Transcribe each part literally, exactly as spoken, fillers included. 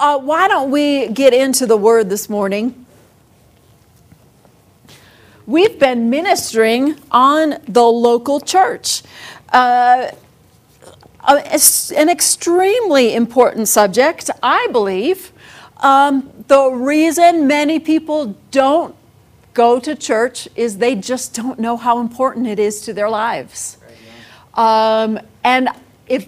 uh, why don't we get into the Word this morning? We've been ministering on the local church. Uh, an extremely important subject, I believe. Um, the reason many people don't go to church is they just don't know how important it is to their lives. Um, and if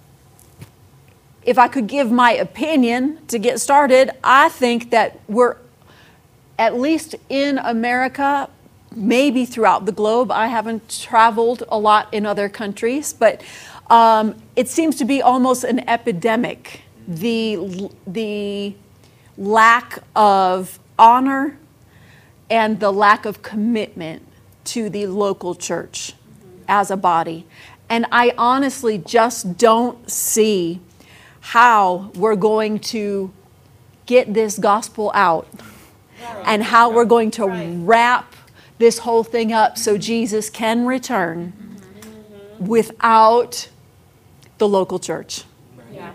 if I could give my opinion to get started, I think that we're, at least in America, maybe throughout the globe. I haven't traveled a lot in other countries, but um, it seems to be almost an epidemic. The the lack of honor and the lack of commitment to the local church as a body. And I honestly just don't see how we're going to get this gospel out and how we're going to wrap this whole thing up so Jesus can return without the local church. Yeah.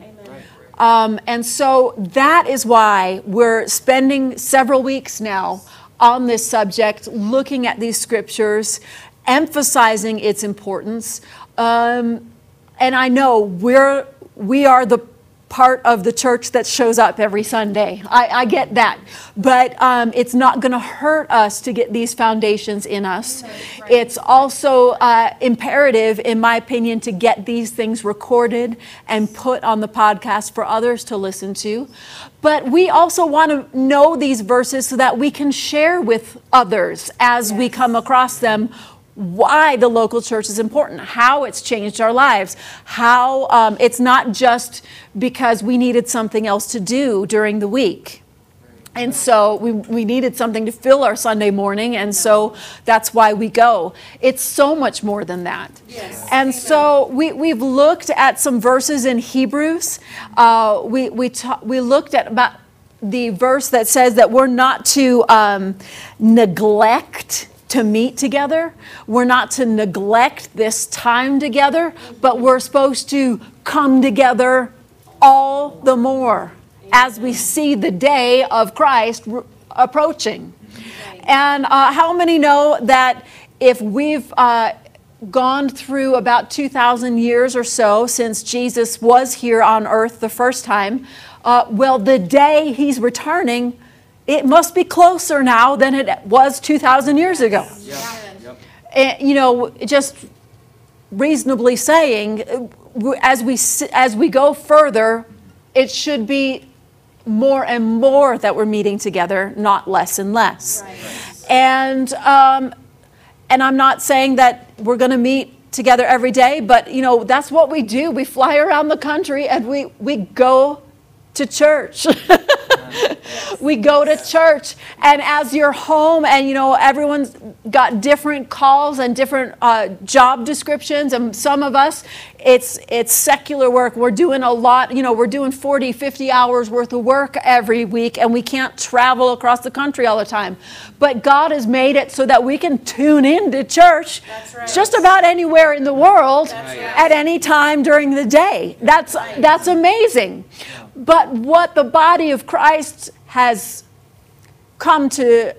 Um, and so that is why we're spending several weeks now on this subject, looking at these scriptures, emphasizing its importance. Um, and I know we're, we are the part of the church that shows up every Sunday. I, I get that. But um, it's not going to hurt us to get these foundations in us. Right. It's also uh, imperative, in my opinion, to get these things recorded and put on the podcast for others to listen to. But we also want to know these verses so that we can share with others as yes. we come across them why the local church is important, how it's changed our lives, how um, it's not just because we needed something else to do during the week. And so we, we needed something to fill our Sunday morning, and so that's why we go. It's so much more than that. Yes. And so we, we've looked at some verses in Hebrews. Uh, we, we, ta- we looked at about the verse that says that we're not to um, neglect to meet together. We're not to neglect this time together, but we're supposed to come together all the more as we see the day of Christ r- approaching. And uh, how many know that if we've uh, gone through about two thousand years or so since Jesus was here on earth the first time, uh, well, the day he's returning, it must be closer now than it was two thousand years ago. Yeah. Yep. And, you know, just reasonably saying, as we as we go further, it should be more and more that we're meeting together, not less and less. Right. And um, and I'm not saying that we're going to meet together every day, but you know, that's what we do. We fly around the country and we we go to church. We go to church, and as you're home, and you know, everyone's got different calls and different uh, job descriptions, and some of us, it's it's secular work. We're doing a lot, you know, we're doing forty, fifty hours worth of work every week, and we can't travel across the country all the time. But God has made it so that we can tune in to church That's right. just about anywhere in the world That's right. at any time during the day. That's that's amazing. But what the body of Christ has come to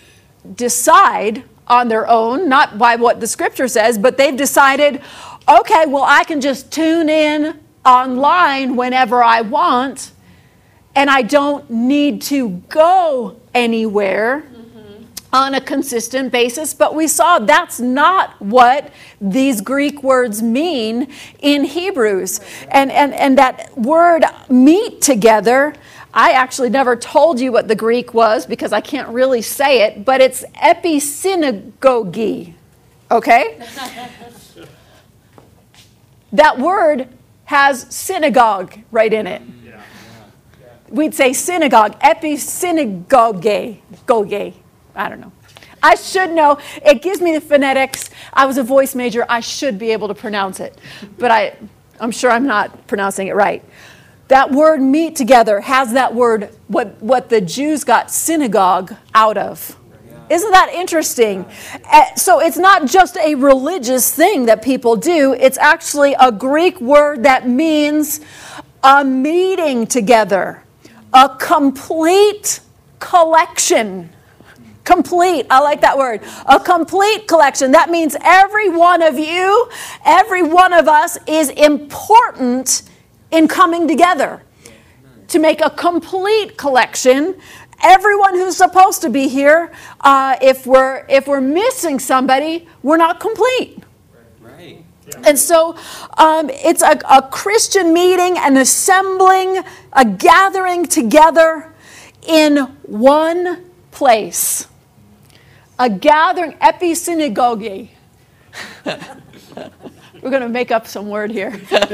decide on their own, not by what the scripture says, but they've decided, okay, well, I can just tune in online whenever I want, and I don't need to go anywhere mm-hmm. on a consistent basis. But we saw that's not what these Greek words mean in Hebrews. And, and, and that word meet together, I actually never told you what the Greek was because I can't really say it, but it's episynagogy, okay? That word has synagogue right in it. Yeah. Yeah. We'd say synagogue, episynagoge, goge, I don't know. I should know. It gives me the phonetics. I was a voice major. I should be able to pronounce it, but I, I'm sure I'm not pronouncing it right. That word meet together has that word, what, what the Jews got synagogue out of. Isn't that interesting? Uh, so it's not just a religious thing that people do. It's actually a Greek word that means a meeting together, a complete collection. Complete, I like that word. A complete collection. That means every one of you, every one of us is important in coming together to make a complete collection. Everyone who's supposed to be here, uh, if we're if we're missing somebody, we're not complete. Right. And so um, it's a, a Christian meeting, an assembling, a gathering together in one place. A gathering, episynagoge. We're going to make up some word here.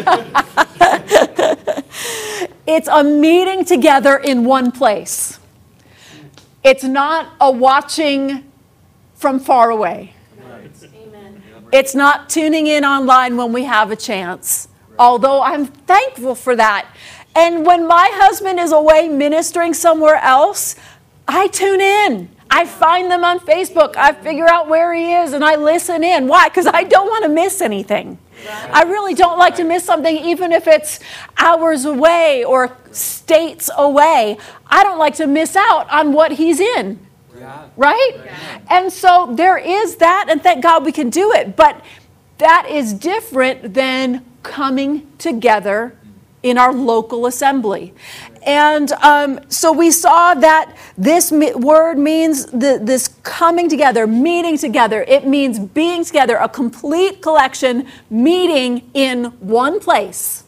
It's a meeting together in one place. It's not a watching from far away. Amen. It's not tuning in online when we have a chance, although I'm thankful for that. And when my husband is away ministering somewhere else, I tune in. I find them on Facebook. I figure out where he is and I listen in. Why? Because I don't want to miss anything. Right. I really don't like to miss something, even if it's hours away or states away. I don't like to miss out on what he's in. Yeah. Right? Yeah. And so there is that, and thank God we can do it. But that is different than coming together in our local assembly. And um, so we saw that this me- word means the, this coming together, meeting together. It means being together, a complete collection, meeting in one place.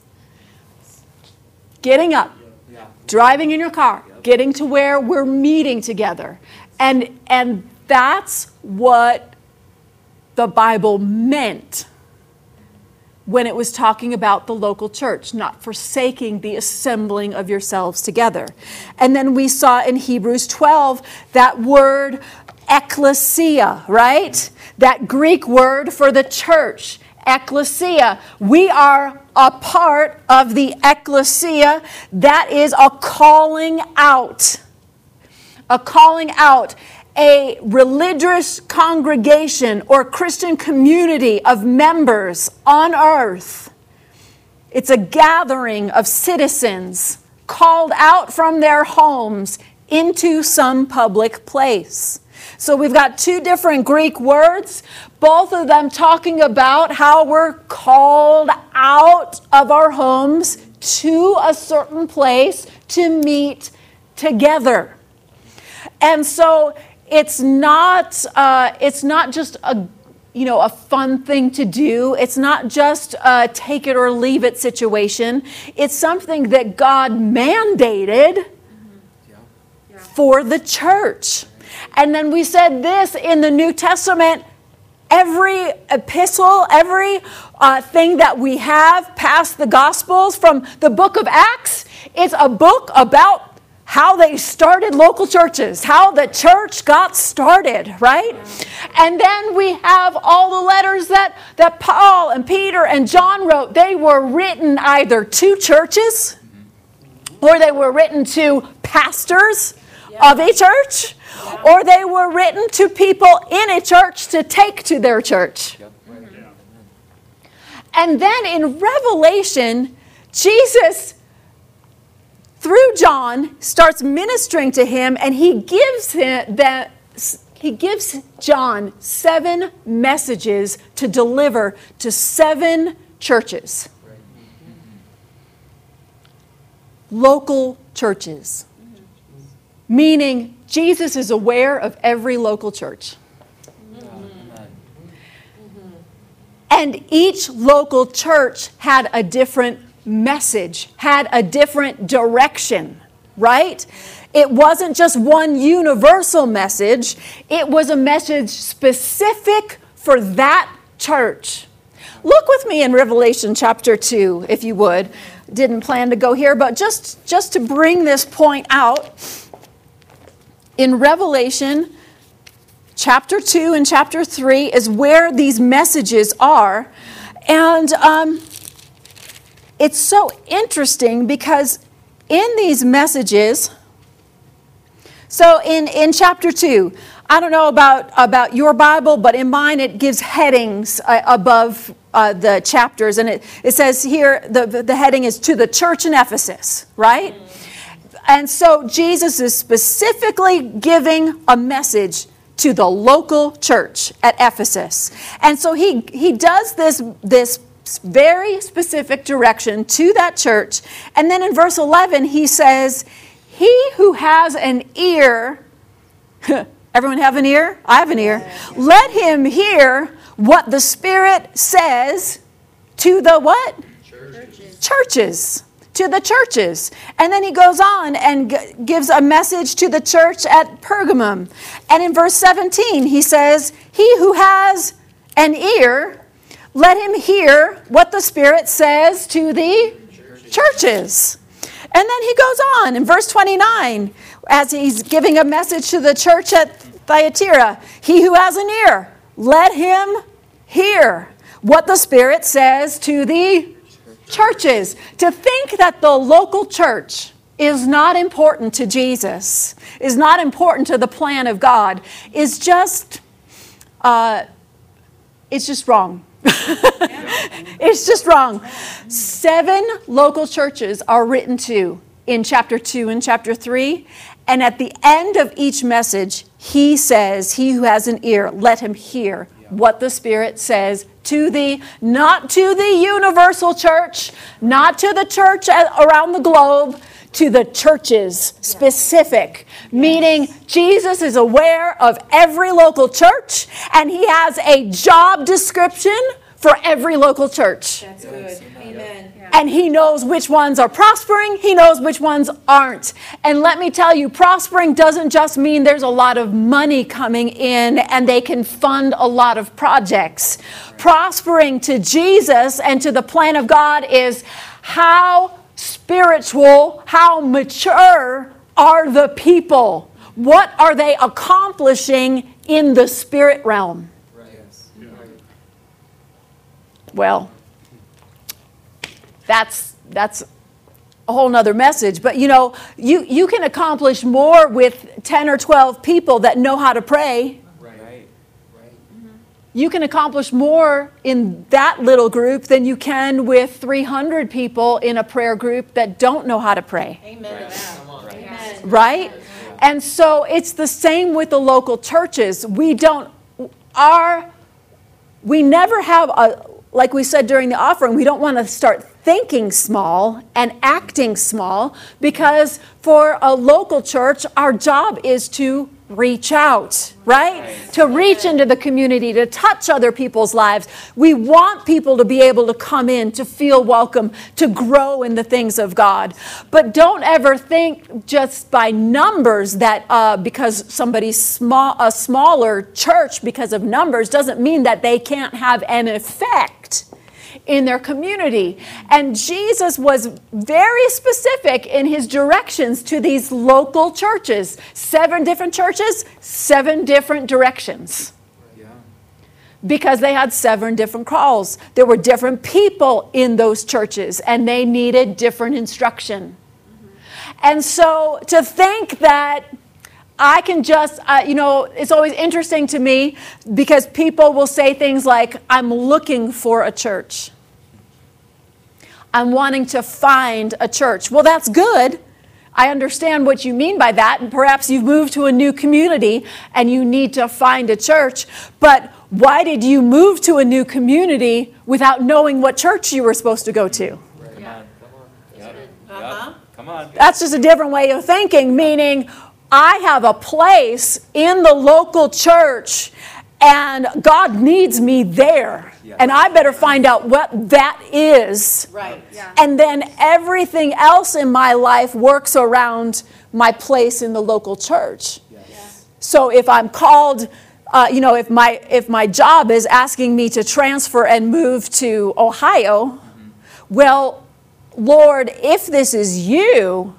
Getting up, Yeah. driving in your car, getting to where we're meeting together. And, and that's what the Bible meant when it was talking about the local church, not forsaking the assembling of yourselves together. And then we saw in Hebrews twelve that word ecclesia, right? That Greek word for the church, ecclesia. We are a part of the ecclesia. That is a calling out. A calling out. A religious congregation or Christian community of members on earth. It's a gathering of citizens called out from their homes into some public place. So we've got two different Greek words, both of them talking about how we're called out of our homes to a certain place to meet together. And so It's not. Uh, it's not just a, you know, a fun thing to do. It's not just a take it or leave it situation. It's something that God mandated Yeah. for the church. And then we said this in the New Testament. Every epistle, every uh, thing that we have past the Gospels from the book of Acts, is a book about how they started local churches, how the church got started, right? And then we have all the letters that, that Paul and Peter and John wrote. They were written either to churches or they were written to pastors yeah. of a church yeah. or they were written to people in a church to take to their church. Yep. Yeah. And then in Revelation, Jesus, through John, starts ministering to him, and he gives him that he gives John seven messages to deliver to seven churches. Local churches. Meaning Jesus is aware of every local church. And each local church had a different message, had a different direction, right? It wasn't just one universal message. It was a message specific for that church. Look with me in Revelation chapter two, if you would. Didn't plan to go here, but just, just to bring this point out. In Revelation chapter two and chapter three is where these messages are. And um, it's so interesting because in these messages, so in, in chapter two, I don't know about, about your Bible, but in mine it gives headings uh, above uh, the chapters. And it, it says here, the, the heading is to the church in Ephesus, right? And so Jesus is specifically giving a message to the local church at Ephesus. And so he, he does this, this very specific direction to that church. And then in verse eleven, he says, he who has an ear, everyone have an ear? I have an ear. Let him hear what the Spirit says to the what? Churches. Churches. To the churches. And then he goes on and g- gives a message to the church at Pergamum. And in verse seventeen, he says, he who has an ear, let him hear what the Spirit says to the churches. churches. And then he goes on in verse twenty-nine, as he's giving a message to the church at Thyatira, he who has an ear, let him hear what the Spirit says to the churches. To think that the local church is not important to Jesus, is not important to the plan of God, is just, uh, it's just wrong. It's just wrong. Seven local churches are written to in chapter two and chapter three. And at the end of each message, he says, he who has an ear, let him hear what the Spirit says to the, not to the universal church, not to the church around the globe, to the churches specific. Yes. Meaning Jesus is aware of every local church and he has a job description for every local church. That's good. Amen. And he knows which ones are prospering. He knows which ones aren't. And let me tell you, prospering doesn't just mean there's a lot of money coming in and they can fund a lot of projects. Prospering to Jesus and to the plan of God is how spiritual, how mature are the people? What are they accomplishing in the spirit realm? Well, that's that's a whole nother message. But, you know, you, you can accomplish more with ten or twelve people that know how to pray. Right. Right. Mm-hmm. You can accomplish more in that little group than you can with three hundred people in a prayer group that don't know how to pray. Amen. Right. Amen. Right? And so it's the same with the local churches. We don't, our, we never have a, like we said during the offering, we don't want to start thinking small and acting small, because for a local church, our job is to reach out, right? right? To reach into the community, to touch other people's lives. We want people to be able to come in, to feel welcome, to grow in the things of God. But don't ever think just by numbers that uh, because somebody's small, a smaller church because of numbers doesn't mean that they can't have an effect in their community. And Jesus was very specific in his directions to these local churches. Seven different churches, seven different directions. Yeah. Because they had seven different calls. There were different people in those churches and they needed different instruction. Mm-hmm. And so to think that I can just, uh, you know, it's always interesting to me because people will say things like, I'm looking for a church. I'm wanting to find a church. Well, that's good. I understand what you mean by that. And perhaps you've moved to a new community and you need to find a church. But why did you move to a new community without knowing what church you were supposed to go to? Right. Yeah. Come on. Yep. Uh-huh. Yep. Come on. That's just a different way of thinking, meaning I have a place in the local church and God needs me there. Yeah. And I better find out what that is. Right. Yeah. And then everything else in my life works around my place in the local church. Yes. So if I'm called, uh, you know, if my if my job is asking me to transfer and move to Ohio, mm-hmm. well, Lord, if this is you,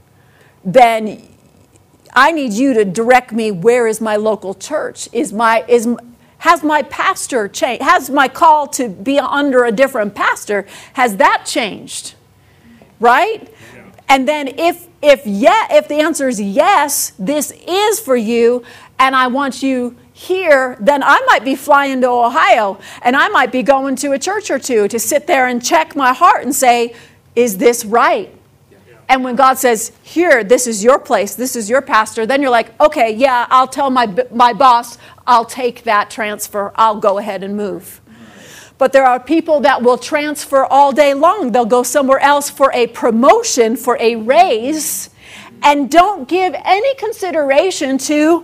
then I need you to direct me. Where is my local church? Is my is has my pastor changed? Has my call to be under a different pastor, has that changed? Right? Yeah. And then if if yeah, if the answer is yes, this is for you, and I want you here, then I might be flying to Ohio, and I might be going to a church or two to sit there and check my heart and say, is this right? And when God says, here, this is your place, this is your pastor, then you're like, okay, yeah, I'll tell my, my boss, I'll take that transfer, I'll go ahead and move. But there are people that will transfer all day long. They'll go somewhere else for a promotion, for a raise, and don't give any consideration to,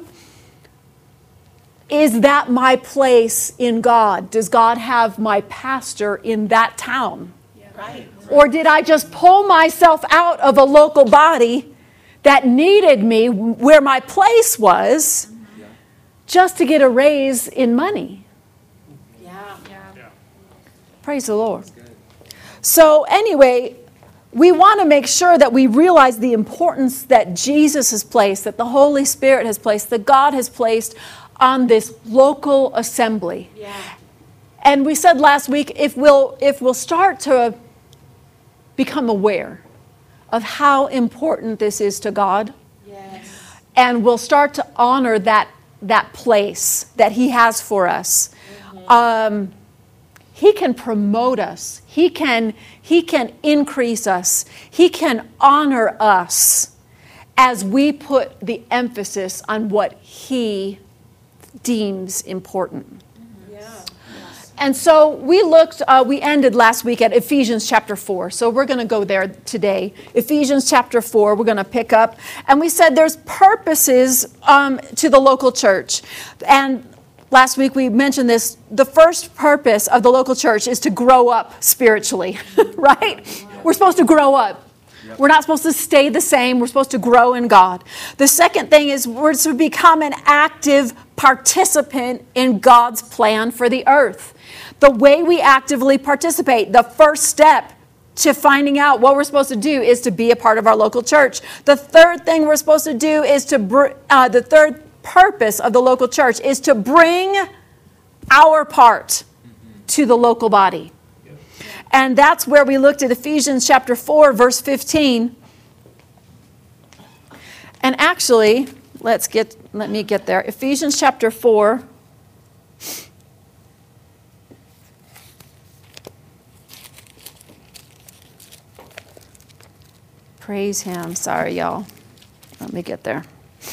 is that my place in God? Does God have my pastor in that town? Yeah. Right. Or did I just pull myself out of a local body that needed me where my place was just to get a raise in money? Yeah. Yeah. Praise the Lord. So anyway, we want to make sure that we realize the importance that Jesus has placed, that the Holy Spirit has placed, that God has placed on this local assembly. Yeah. And we said last week, if we'll, if we'll start to become aware of how important this is to God, Yes. and we'll start to honor that, that place that He has for us, Mm-hmm. um, He can promote us. He can, he can increase us. He can honor us as we put the emphasis on what He deems important. Yeah. And so we looked, uh, we ended last week at Ephesians chapter four. So we're going to go there today. Ephesians chapter four, we're going to pick up. And we said there's purposes um, to the local church. And last week we mentioned this. The first purpose of the local church is to grow up spiritually, right? We're supposed to grow up. Yep. We're not supposed to stay the same. We're supposed to grow in God. The second thing is we're to become an active participant in God's plan for the earth. The way we actively participate, the first step to finding out what we're supposed to do is to be a part of our local church. The third thing we're supposed to do is to, br- uh, the third purpose of the local church is to bring our part to the local body. And that's where we looked at Ephesians chapter four, verse fifteen. And actually, let's get, let me get there. Ephesians chapter four. Praise Him. Sorry, y'all. Let me get there.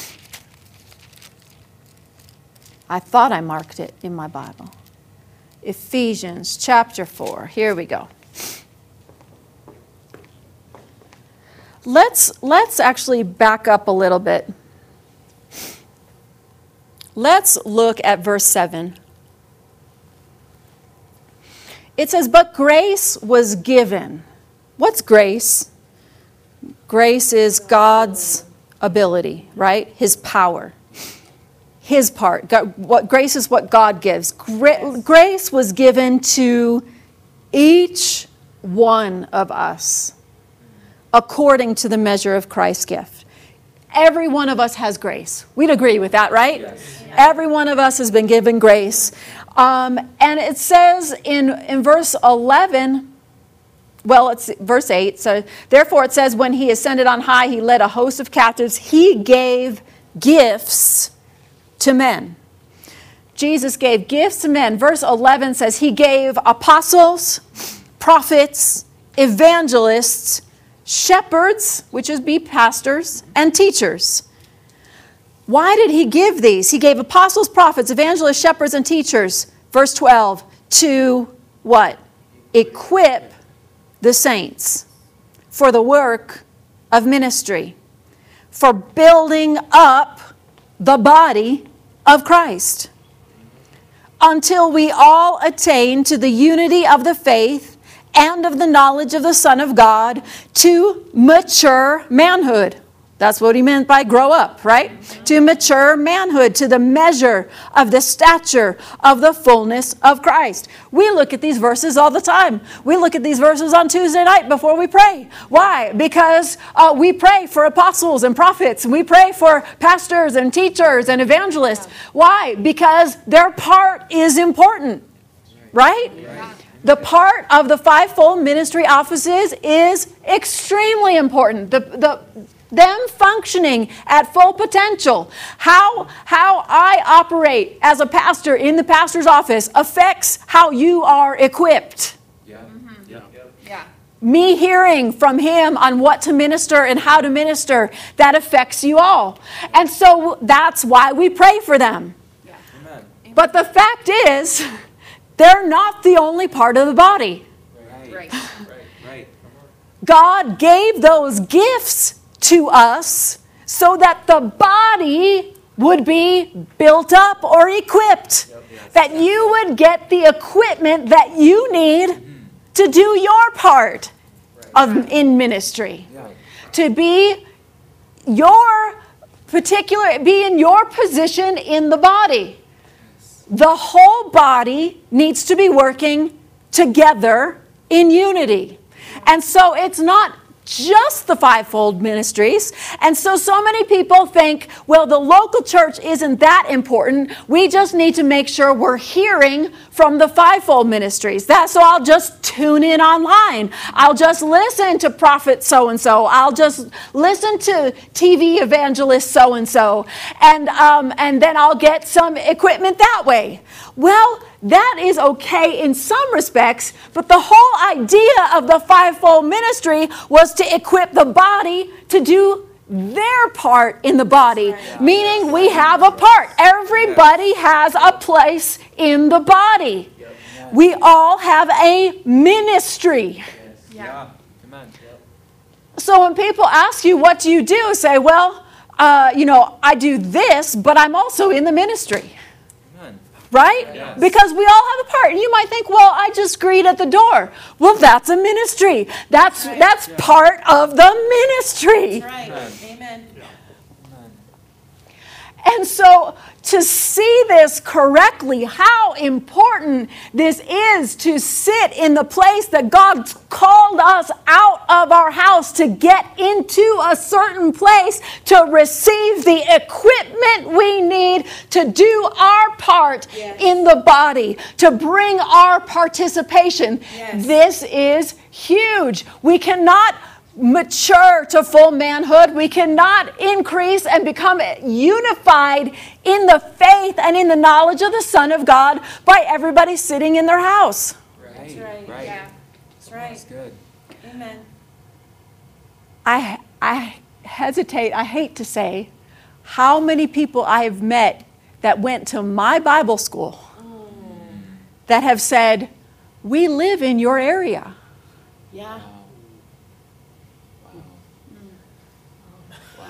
I thought I marked it in my Bible. Ephesians chapter four. Here we go. Let's, let's actually back up a little bit. Let's look at verse seven. It says, but grace was given. What's grace? Grace is God's ability, right? His power. His part. God, what grace is what God gives. Gra- yes. Grace was given to each one of us according to the measure of Christ's gift. Every one of us has grace. We'd agree with that, right? Yes. Yeah. Every one of us has been given grace. Um, and it says in, in verse eleven, well, it's verse eight. So therefore it says, when He ascended on high, He led a host of captives. He gave gifts to men. Jesus gave gifts to men. Verse eleven says He gave apostles, prophets, evangelists, shepherds, which is be pastors, and teachers. Why did He give these? He gave apostles, prophets, evangelists, shepherds, and teachers. Verse twelve, to what? Equip the saints for the work of ministry, for building up the body of Christ, until we all attain to the unity of the faith and of the knowledge of the Son of God, to mature manhood. That's what he meant by grow up, right? To mature manhood, to the measure of the stature of the fullness of Christ. We look at these verses all the time. We look at these verses on Tuesday night before we pray. Why? Because uh, we pray for apostles and prophets. We pray for pastors and teachers and evangelists. Why? Because their part is important, right? The part of the fivefold ministry offices is extremely important. The, the, them functioning at full potential. How, how I operate as a pastor in the pastor's office affects how you are equipped. Yeah. Mm-hmm. Yeah. Yeah. me hearing from him on what to minister and how to minister, that affects you all. And so that's why we pray for them. Amen. But the fact is, they're not the only part of the body. Right. Right. Right. Right. God gave those gifts to us so that the body would be built up or equipped. Yep, yes. That you would get the equipment that you need to do your part of in ministry. Yeah. To be your particular, be in your position in the body. The whole body needs to be working together in unity. And so it's not just the fivefold ministries. And so, so many people think, well, the local church isn't that important. We just need to make sure we're hearing from the fivefold ministries. That, so I'll just tune in online. I'll just listen to prophet so-and-so. I'll just listen to T V evangelist so-and-so. And, um, and then I'll get some equipment that way. Well, that is okay in some respects, but the whole idea of the fivefold ministry was to equip the body to do their part in the body, Right. meaning we have a part. Everybody has a place in the body. We all have a ministry. Yeah. Amen. Yep. So when people ask you, what do you do? Say, well, uh, you know, I do this, but I'm also in the ministry. Amen. Right? Yes. Because we all have a part. And you might think, well, I just greet at the door. Well, that's a ministry. That's Right. that's Yeah. part of the ministry. That's right. Amen. Amen. Amen. And so to see this correctly, how important this is to sit in the place that God called us out of our house to get into a certain place to receive the equipment we need to do our part Yes. in the body, to bring our participation. Yes. This is huge. We cannot mature to full manhood. We cannot increase and become unified in the faith and in the knowledge of the Son of God by everybody sitting in their house. Right. That's right. Right. Yeah. That's right. That's good. Amen. I, I hesitate, I hate to say, how many people I have met that went to my Bible school that have said, we live in your area. Yeah. Wow. Wow.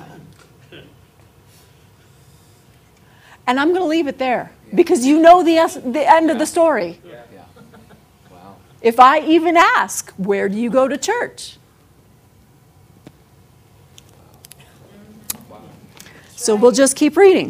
And I'm going to leave it there because you know the, es- the end of the story. Yeah. Wow. If I even ask, where do you go to church? Wow. So we'll just keep reading.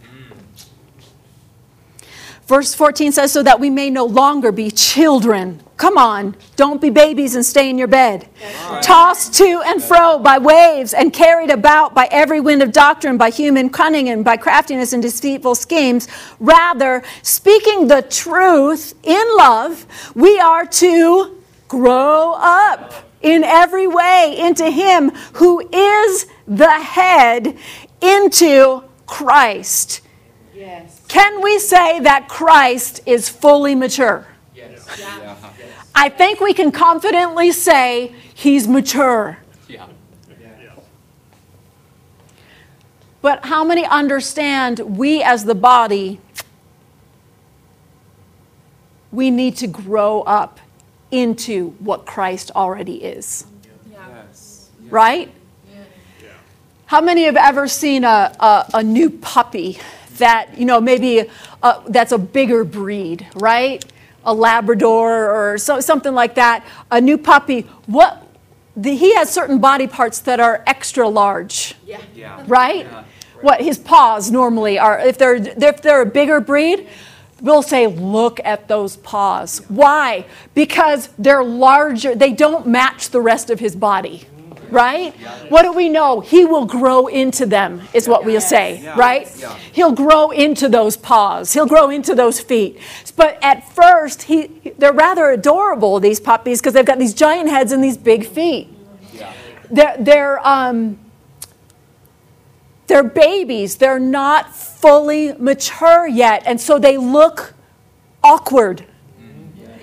Verse fourteen says, so that we may no longer be children. Come on, don't be babies and stay in your bed. Right. Tossed to and fro by waves and carried about by every wind of doctrine, by human cunning and by craftiness and deceitful schemes. Rather, speaking the truth in love, we are to grow up in every way into him who is the head, into Christ. Yes. Can we say that Christ is fully mature? Yes. Yeah. I think we can confidently say he's mature. Yeah. But how many understand we as the body, we need to grow up into what Christ already is, Yeah. Yes. right? How many have ever seen a, a, a new puppy that, you know, maybe uh, that's a bigger breed, right? A Labrador or so, something like that, a new puppy. What the, he has certain body parts that are extra large, Yeah. Yeah. right? Yeah. What his paws normally are. If they're if they're a bigger breed, we'll say, look at those paws. Why? Because they're larger. They don't match the rest of his body. Right? What do we know? He will grow into them, is what we'll say, Yeah. right? Yeah. He'll grow into those paws. He'll grow into those feet. But at first, he they're rather adorable, these puppies, because they've got these giant heads and these big feet. Yeah. They're, they're, um, they're babies. They're not fully mature yet, and so they look awkward. Yeah.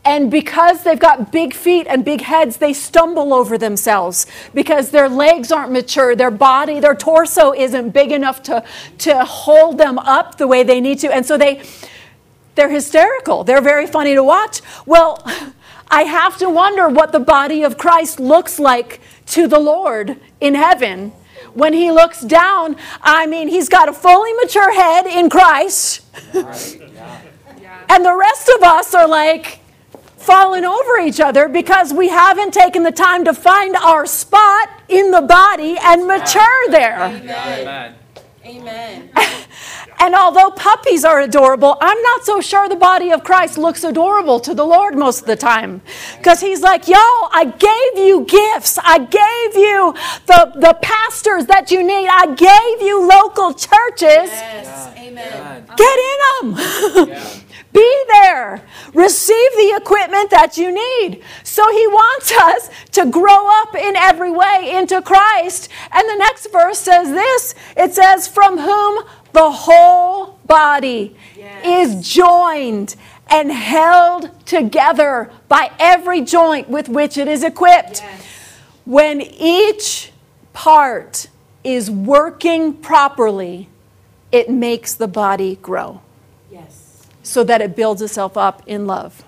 And because they've got big feet and big heads, they stumble over themselves because their legs aren't mature, their body, their torso isn't big enough to, to hold them up the way they need to. And so they, they're hysterical. They're very funny to watch. Well, I have to wonder what the body of Christ looks like to the Lord in heaven. When he looks down, I mean, he's got a fully mature head in Christ. Right, yeah. And the rest of us are like falling over each other because we haven't taken the time to find our spot in the body and mature there. Amen. Amen. And although puppies are adorable, I'm not so sure the body of Christ looks adorable to the Lord most of the time. Because he's like, yo, I gave you gifts. I gave you the, the pastors that you need. I gave you local churches. Yes. Amen. Get in them. Yeah. Be there. Receive the equipment that you need. So he wants us to grow up in every way into Christ. And the next verse says this. It says, from whom the whole body Yes. is joined and held together by every joint with which it is equipped. Yes. When each part is working properly, it makes the body grow Yes. so that it builds itself up in love.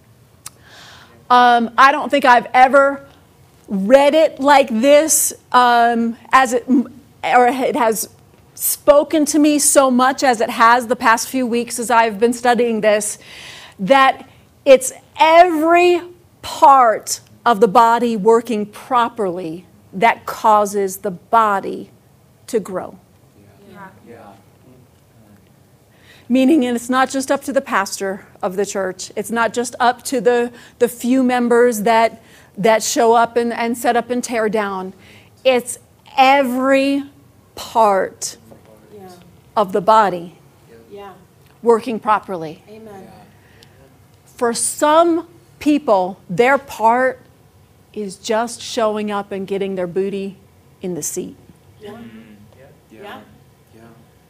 Um, I don't think I've ever read it like this, um, as it, or it has spoken to me so much as it has the past few weeks as I've been studying this, that it's every part of the body working properly that causes the body to grow. Yeah. Yeah. Meaning, and it's not just up to the pastor of the church. It's not just up to the, the few members that, that show up and, and set up and tear down. It's every part Yeah. of the body Yeah. working properly. Amen. For some people, their part is just showing up and getting their booty in the seat. Yeah. Yeah. Yeah. Yeah.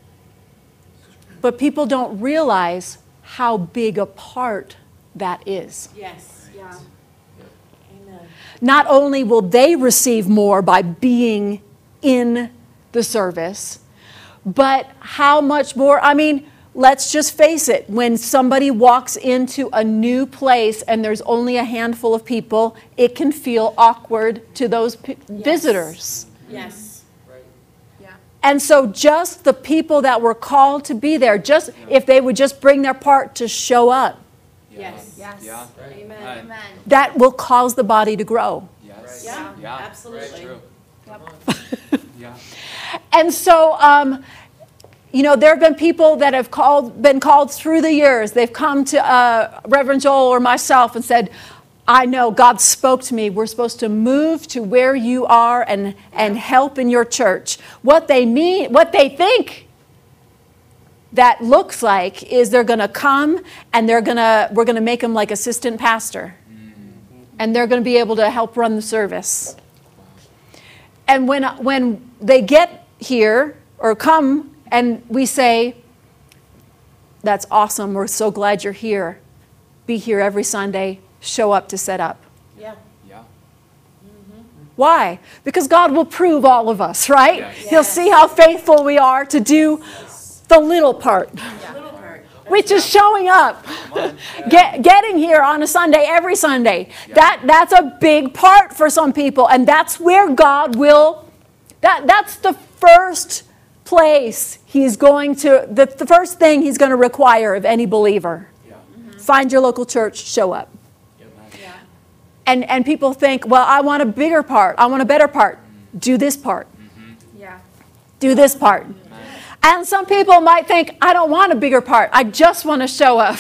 But people don't realize how big a part that is. Yes. Yeah. Amen. Not only will they receive more by being in the service, but how much more, I mean, let's just face it, when somebody walks into a new place and there's only a handful of people, it can feel awkward to those p- visitors. Yes. Yeah. And so just the people that were called to be there, just if they would just bring their part to show up, Yes. Yes. Yeah. Amen. Right. Amen. that will cause the body to grow. Yes. Yeah. Yeah. Absolutely. True. Yep. Yeah. And so, um, you know, there have been people that have called, been called through the years. They've come to uh, Reverend Joel or myself and said, I know God spoke to me. We're supposed to move to where you are and, and help in your church. What they mean, what they think that looks like is they're going to come and they're going to, we're going to make them like assistant pastor. And they're going to be able to help run the service. And when, when they get here or come and we say, that's awesome, we're so glad you're here. Be here every Sunday, show up to set up. Yeah. Yeah. Why? Because God will prove all of us, right? Yes. He'll Yes. see how faithful we are to do the little part, Little part. which is showing up. Get, getting here on a Sunday, every Sunday. That, that's a big part for some people. And that's where God will, that, that's the first place he's going to, the, the first thing he's going to require of any believer. Yeah. Find your local church, show up. Yeah. And, and people think, well, I want a bigger part. I want a better part. Do this part. Yeah. Do this part. And some people might think, I don't want a bigger part. I just want to show up.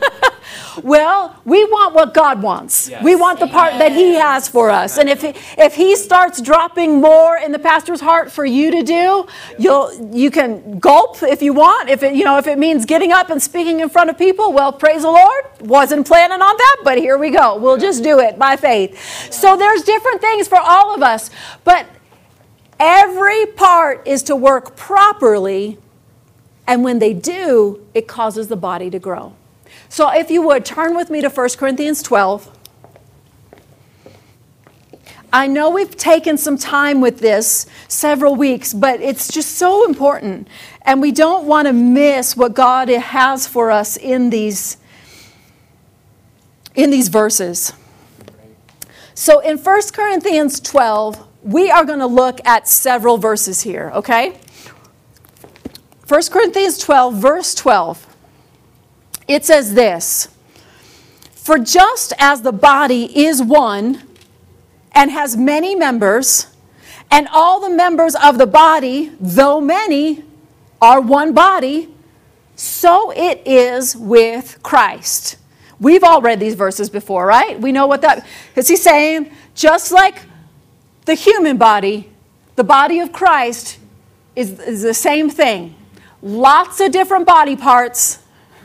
Well, we want what God wants. Yes. We want the part that he has for us. And if he, if he starts dropping more in the pastor's heart for you to do, you'll you can gulp if you want. If it, you know, if it means getting up and speaking in front of people, well, praise the Lord. Wasn't planning on that, but here we go. We'll just do it by faith. So there's different things for all of us, but every part is to work properly, and when they do, it causes the body to grow. So if you would, turn with me to First Corinthians twelve. I know we've taken some time with this, several weeks, but it's just so important. And we don't want to miss what God has for us in these, in these verses. So in First Corinthians twelve, we are going to look at several verses here, okay? First Corinthians twelve, verse twelve. It says this, "For just as the body is one and has many members, and all the members of the body, though many, are one body, so it is with Christ." We've all read these verses before, right? We know what that is. He's saying, just like the human body, the body of Christ is, is the same thing. Lots of different body parts,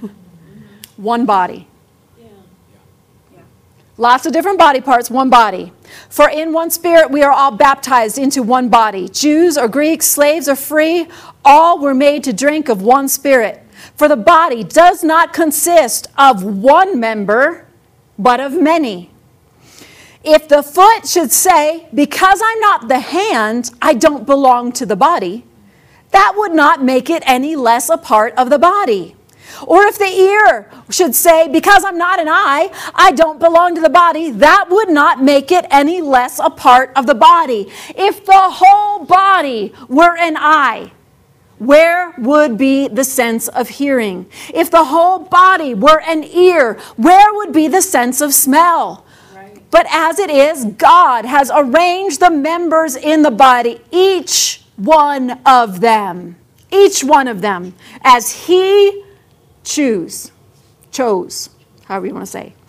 one body. Yeah. Yeah. Lots of different body parts, one body. "For in one Spirit we are all baptized into one body. Jews or Greeks, slaves or free, all were made to drink of one Spirit. For the body does not consist of one member, but of many. If the foot should say, 'Because I'm not the hand, I don't belong to the body,' that would not make it any less a part of the body. Or if the ear should say, 'Because I'm not an eye, I don't belong to the body,' that would not make it any less a part of the body. If the whole body were an eye, where would be the sense of hearing? If the whole body were an ear, where would be the sense of smell? Right. But as it is, God has arranged the members in the body, each one of them, each one of them, as He choose, chose, however you want to say.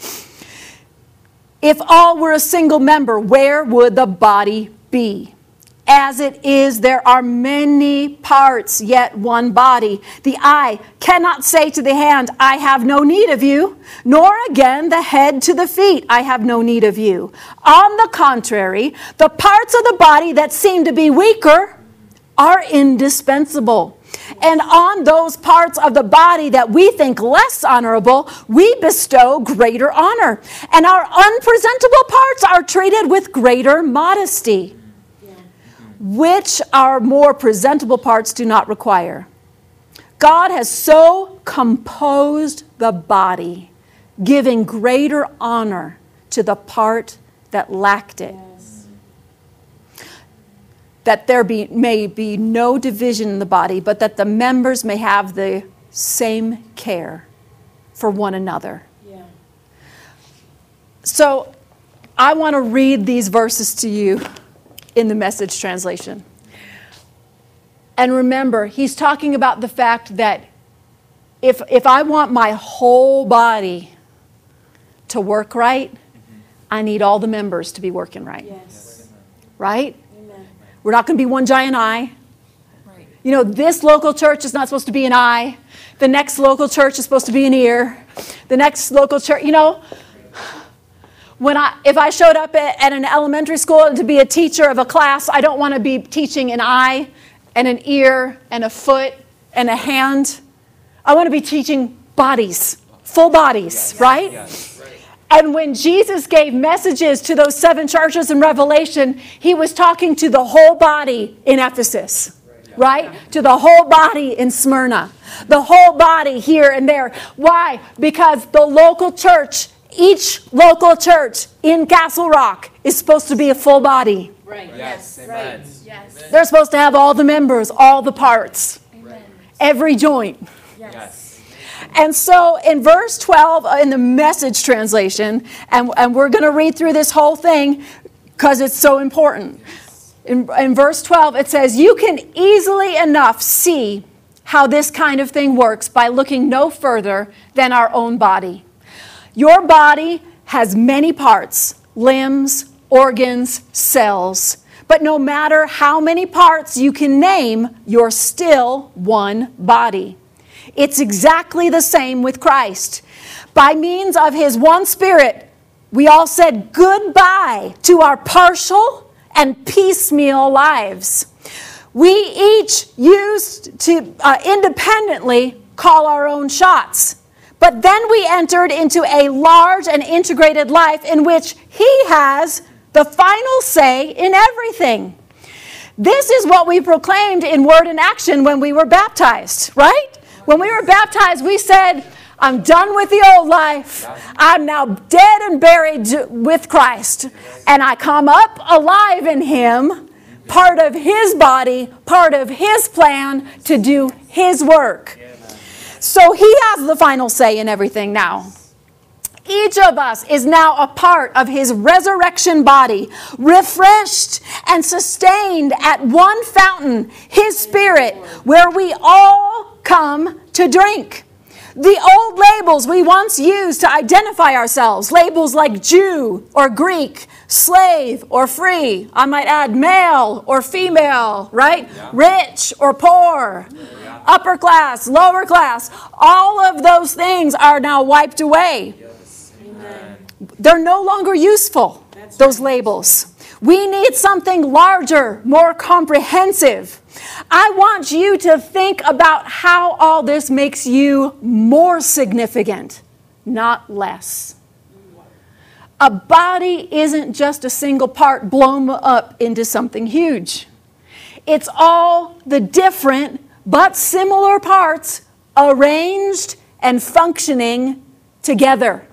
If all were a single member, where would the body be? As it is, there are many parts, yet one body. The eye cannot say to the hand, 'I have no need of you,' nor again the head to the feet, 'I have no need of you.' On the contrary, the parts of the body that seem to be weaker are indispensable. And on those parts of the body that we think less honorable, we bestow greater honor. And our unpresentable parts are treated with greater modesty, which our more presentable parts do not require. God has so composed the body, giving greater honor to the part that lacked it, Yes. that there be, may be no division in the body, but that the members may have the same care for one another." Yeah. So I want to read these verses to you in the Message translation. And remember, he's talking about the fact that if, if I want my whole body to work right, I need all the members to be working right. Yes. Right? Amen. We're not going to be one giant eye. Right. You know, this local church is not supposed to be an eye. The next local church is supposed to be an ear. The next local church, you know, when I, if I showed up at, at an elementary school to be a teacher of a class, I don't want to be teaching an eye and an ear and a foot and a hand. I want to be teaching bodies, full bodies, right? Yes. Right. And when Jesus gave messages to those seven churches in Revelation, he was talking to the whole body in Ephesus, right? To the whole body in Smyrna, the whole body here and there. Why? Because the local church, each local church in Castle Rock is supposed to be a full body. Right. Yes. Yes. Amen. Right. Yes. They're supposed to have all the members, all the parts, Amen. every joint. Yes. Yes. And so in verse twelve, uh, in the Message translation, and, and we're going to read through this whole thing because it's so important. In, in verse twelve, it says, "You can easily enough see how this kind of thing works by looking no further than our own body. Your body has many parts, limbs, organs, cells. But no matter how many parts you can name, you're still one body. It's exactly the same with Christ. By means of his one Spirit, we all said goodbye to our partial and piecemeal lives. We each used to uh, independently call our own shots. But then we entered into a large and integrated life in which He has the final say in everything. This is what we proclaimed in word and action when we were baptized, right? When we were baptized, we said, I'm done with the old life. I'm now dead and buried with Christ. And I come up alive in Him, part of His body, part of His plan to do His work. So He has the final say in everything now. Each of us is now a part of His resurrection body, refreshed and sustained at one fountain, His Spirit, where we all come to drink. The old labels we once used to identify ourselves, labels like Jew or Greek, slave or free, I might add male or female, right? Yeah. Rich or poor, yeah. Upper class, lower class, all of those things are now wiped away. Yes. Amen. They're no longer useful, That's those right. labels. We need something larger, more comprehensive. I want you to think about how all this makes you more significant, not less. A body isn't just a single part blown up into something huge. It's all the different but similar parts arranged and functioning together.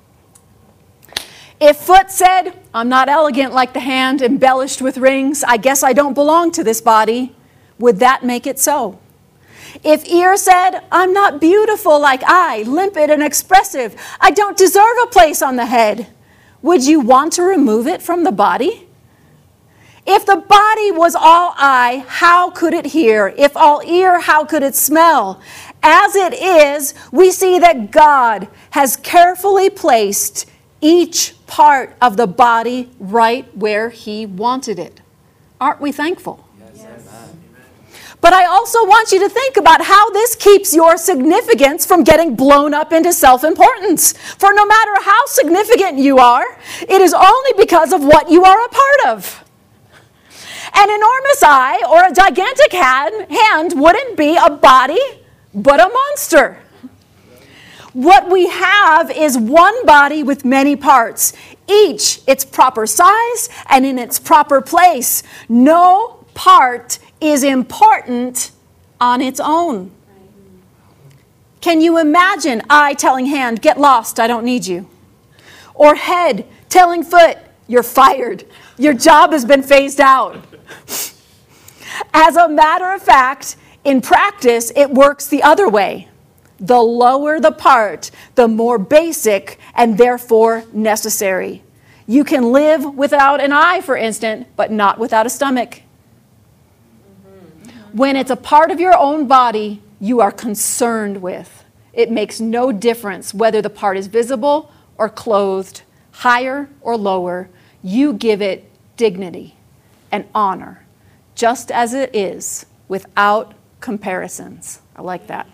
If foot said, I'm not elegant like the hand, embellished with rings, I guess I don't belong to this body, would that make it so? If ear said, I'm not beautiful like eye, limpid and expressive, I don't deserve a place on the head, would you want to remove it from the body? If the body was all eye, how could it hear? If all ear, how could it smell? As it is, we see that God has carefully placed each part of the body right where He wanted it. Aren't we thankful? Yes. Amen. But I also want you to think about how this keeps your significance from getting blown up into self-importance. For no matter how significant you are, it is only because of what you are a part of. An enormous eye or a gigantic hand, hand wouldn't be a body, but a monster. What we have is one body with many parts, each its proper size and in its proper place. No part is important on its own. Can you imagine eye telling hand, get lost, I don't need you? Or head telling foot, you're fired, your job has been phased out. As a matter of fact, in practice, it works the other way. The lower the part, the more basic and therefore necessary. You can live without an eye, for instance, but not without a stomach. Mm-hmm. When it's a part of your own body you are concerned with, it makes no difference whether the part is visible or clothed, higher or lower. You give it dignity and honor, just as it is, without comparisons. I like that.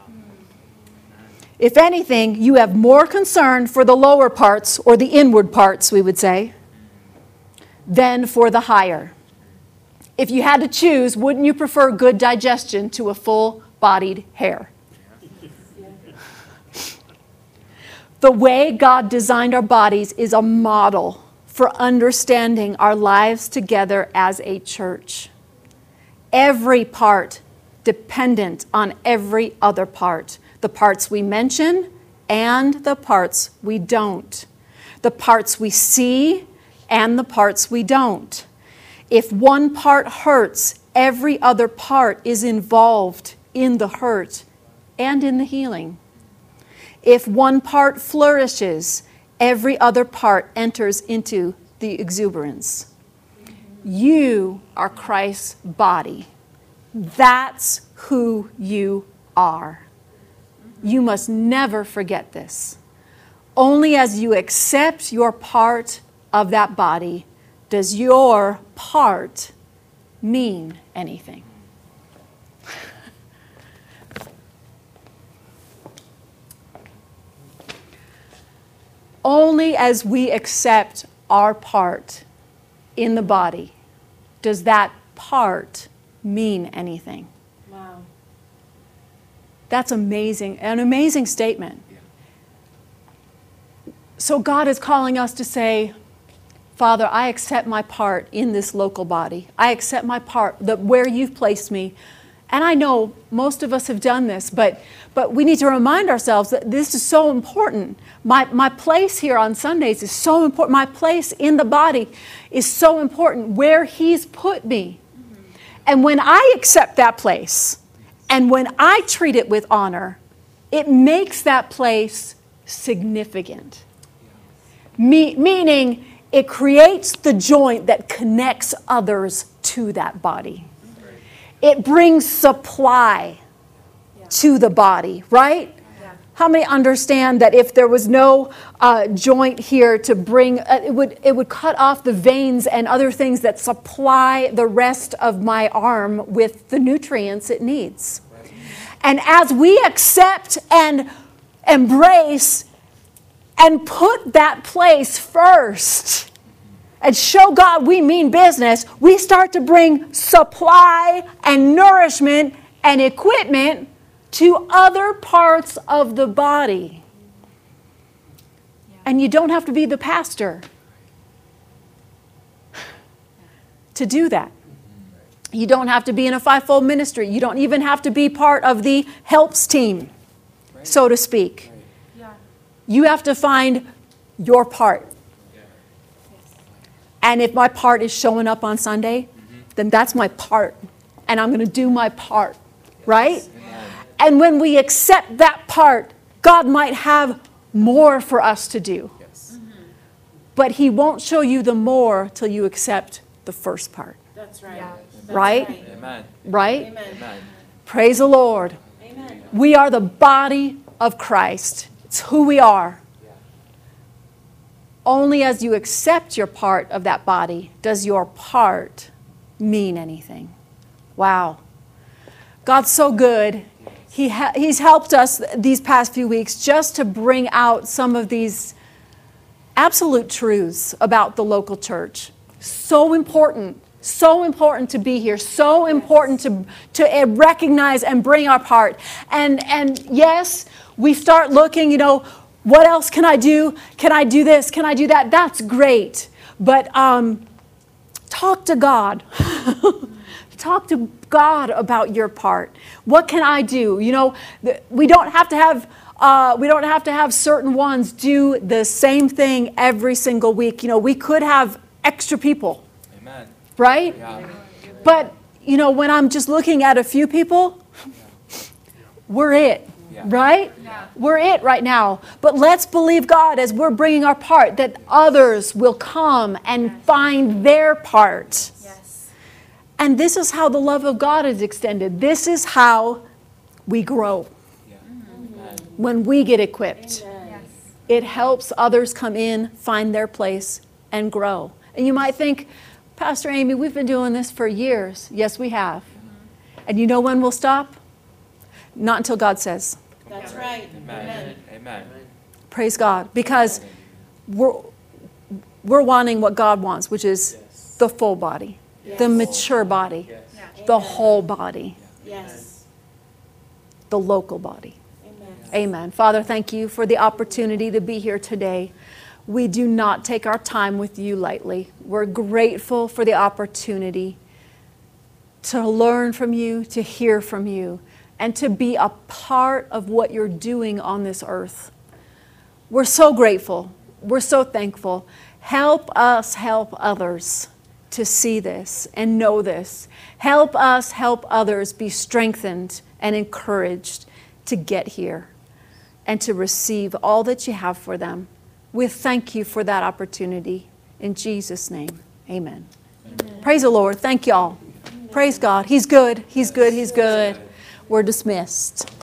If anything, you have more concern for the lower parts, or the inward parts, we would say, than for the higher. If you had to choose, wouldn't you prefer good digestion to a full-bodied hair? The way God designed our bodies is a model for understanding our lives together as a church. Every part dependent on every other part. The parts we mention and the parts we don't. The parts we see and the parts we don't. If one part hurts, every other part is involved in the hurt and in the healing. If one part flourishes, every other part enters into the exuberance. You are Christ's body. That's who you are. You must never forget this. Only as you accept your part of that body does your part mean anything. Only as we accept our part in the body does that part mean anything. Wow. That's amazing, an amazing statement. So God is calling us to say, Father, I accept my part in this local body. I accept my part, that where you've placed me. And I know most of us have done this, but, but we need to remind ourselves that this is so important. My, my place here on Sundays is so important. My place in the body is so important, where He's put me. Mm-hmm. And when I accept that place, and when I treat it with honor, it makes that place significant. Me, meaning, it creates the joint that connects others to that body. It brings supply yeah. to the body, right? Yeah. How many understand that if there was no uh, joint here to bring, uh, it would it would cut off the veins and other things that supply the rest of my arm with the nutrients it needs. Right. And as we accept and embrace and put that place first, and show God we mean business, we start to bring supply and nourishment and equipment to other parts of the body. Yeah. And you don't have to be the pastor to do that. You don't have to be in a fivefold ministry. You don't even have to be part of the helps team, right. so to speak. Right. Yeah. You have to find your part. And if my part is showing up on Sunday, mm-hmm. then that's my part. And I'm going to do my part, yes. right? Amen. And when we accept that part, God might have more for us to do. Yes. Mm-hmm. But He won't show you the more till you accept the first part. That's right. Yeah. That's right? right? Amen. Right? Amen. Amen. Praise the Lord. Amen. We are the body of Christ. It's who we are. Only as you accept your part of that body does your part mean anything. Wow. God's so good. He ha- he's helped us these past few weeks just to bring out some of these absolute truths about the local church. So important. So important to be here. So important to, to recognize and bring our part. And, and yes, we start looking, you know, what else can I do? Can I do this? Can I do that? That's great. But um, talk to God. Talk to God about your part. What can I do? You know, we don't have to have uh, we don't have to have certain ones do the same thing every single week. You know, we could have extra people. Amen. Right? Yeah. But you know, when I'm just looking at a few people, we're it. Yeah. Right? Yeah. We're it right now. But let's believe God as we're bringing our part, that others will come and yes. find their part. Yes. And this is how the love of God is extended. This is how we grow. Yeah. Mm-hmm. When we get equipped. Yes. It helps others come in, find their place, and grow. And you might think, Pastor Amy, we've been doing this for years. Yes, we have. Mm-hmm. And you know when we'll stop? Not until God says. That's right. Amen. Amen. Praise God. Because we're, we're wanting what God wants, which is yes. the full body, yes. the mature body, yes. yeah. the whole body, yes. the local body. Amen. Amen. Father, thank you for the opportunity to be here today. We do not take our time with you lightly. We're grateful for the opportunity to learn from you, to hear from you, and to be a part of what you're doing on this earth. We're so grateful. We're so thankful. Help us help others to see this and know this. Help us help others be strengthened and encouraged to get here and to receive all that you have for them. We thank you for that opportunity. In Jesus' name, amen. Amen. Praise the Lord. Thank y'all. Amen. Praise God. He's good. He's good. He's good. We're dismissed.